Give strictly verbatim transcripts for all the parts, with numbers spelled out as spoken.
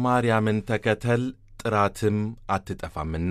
ማርያምን ተከተል ጥራትም አትጠፋምና።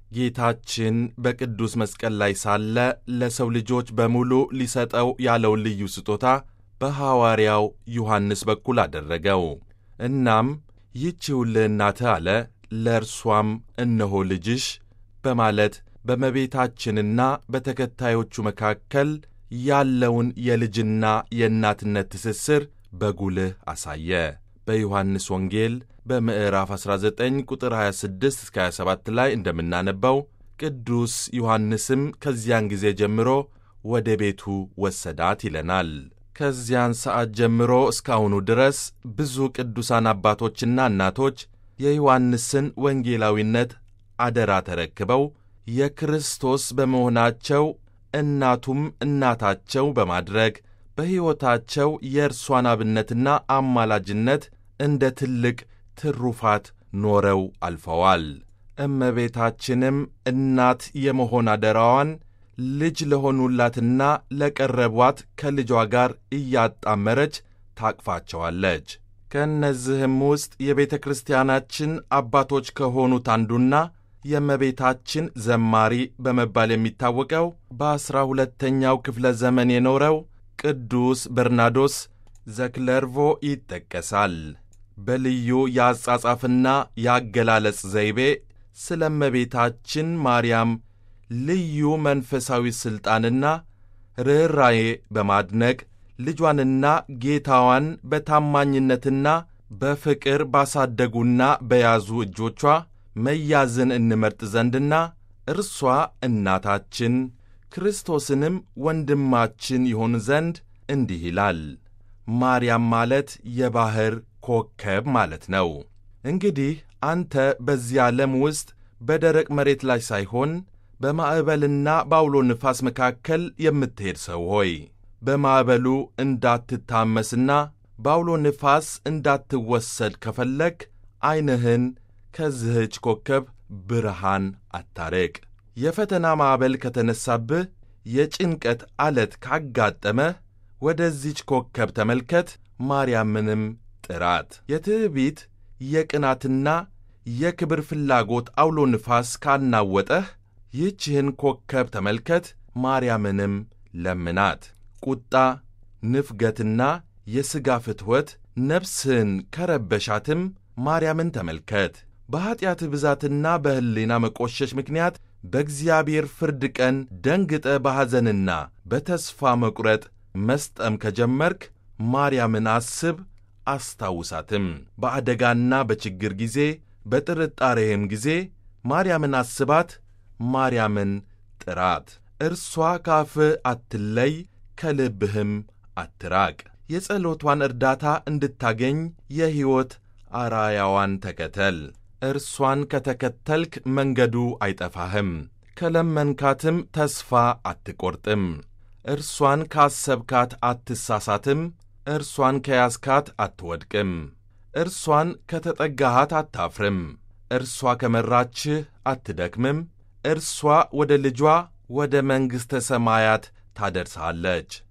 ጌታችን በቅዱስ መስቀል ላይ ሳለ ለሰው ልጆች በሙሉ ሊሰጠው ያለውን ልዩ ስጦታ በሐዋርያው ዮሐንስ በኩል አደረገው። እናም ይህችውልህ እናትህ አለ፣ ለእርሷም እነሆ ልጅሽ በማለት በእመቤታችንና በተከታዮቹ መካከል ያለውን የልጅና የእናትነት ትስስር በጉልህ አሳየ። በዮሐንስ ወንጌል በምዕራፍ አሥራ ዘጠኝ ቁጥር ሃያ ስድስት እስከ ሃያ ሰባት ላይ እንደምናነበው ቅዱስ ዮሐንስም ከዚያን ጊዜ ጀምሮ ወደ ቤቱ ወሰዳት ይለናል። ከዚያን ሰዓት ጀምሮ እስካሁኑ ድረስ ብዙ ቅዱሳን አባቶችና እናቶች የዮሐንስን ወንጌላዊነት አደራ ተረክበው የክርስቶስ በመሆናቸው እናቱም እናታቸው በማድረግ በሕይወታቸው የእርሷን አብነትና አማላጅነት እንደ ትልቅ ትሩፋት ኖረው አልፈዋል። እመቤታችንም እናት የመሆን አደራዋን ልጅ ለሆኑላትና ለቀረቧት ከልጇ ጋር እያጣመረች ታቅፋቸዋለች። ከእነዚህም ውስጥ የቤተ ክርስቲያናችን አባቶች ከሆኑት አንዱና የእመቤታችን ዘማሪ በመባል የሚታወቀው በዐሥራ ሁለተኛው ክፍለ ዘመን የኖረው ቅዱስ በርናዶስ ዘክለርቮ ይጠቀሳል። በልዩ የአጻጻፍና የአገላለጽ ዘይቤ ስለ እመቤታችን ማርያም ልዩ መንፈሳዊ ሥልጣንና ርኅራዬ በማድነቅ ልጇንና ጌታዋን በታማኝነትና በፍቅር ባሳደጉና በያዙ እጆቿ መያዝን እንመርጥ ዘንድና እርሷ እናታችን ክርስቶስንም ወንድማችን ይሆን ዘንድ እንዲህ ይላል። ማርያም ማለት የባሕር ኮከብ ማለት ነው። እንግዲህ አንተ በዚህ ዓለም ውስጥ በደረቅ መሬት ላይ ሳይሆን በማዕበልና በአውሎ ንፋስ መካከል የምትሄድ ሰው ሆይ በማዕበሉ እንዳትታመስና በአውሎ ንፋስ እንዳትወሰድ ከፈለግ ዐይንህን ከዚህች ኮከብ ብርሃን አታርቅ። የፈተና ማዕበል ከተነሳብህ፣ የጭንቀት ዓለት ካጋጠመህ ወደዚች ኮከብ ተመልከት፣ ማርያምንም ጥራት። የትዕቢት የቅናትና የክብር ፍላጎት አውሎ ንፋስ ካናወጠህ ይህችህን ኮከብ ተመልከት፣ ማርያምንም ለምናት። ቁጣ፣ ንፍገትና የሥጋ ፍትወት ነፍስህን ከረበሻትም ማርያምን ተመልከት። በኀጢአትህ ብዛትና በሕሊና መቆሸሽ ምክንያት በእግዚአብሔር ፍርድ ቀን ደንግጠ በሐዘንና በተስፋ መቁረጥ መስጠም ከጀመርክ ማርያምን አስብ፣ አስታውሳትም። በአደጋና በችግር ጊዜ በጥርጣሬህም ጊዜ ማርያምን አስባት፣ ማርያምን ጥራት። እርሷ ካፍህ አትለይ፣ ከልብህም አትራቅ። የጸሎቷን እርዳታ እንድታገኝ የሕይወት አራያዋን ተከተል። እርሷን ከተከተልክ መንገዱ አይጠፋህም፣ ከለመንካትም ተስፋ አትቈርጥም። እርሷን ካሰብካት አትሳሳትም፣ እርሷን ከያዝካት አትወድቅም። እርሷን ከተጠጋሃት አታፍርም። እርሷ ከመራችህ አትደክምም። እርሷ ወደ ልጇ ወደ መንግሥተ ሰማያት ታደርሳለች።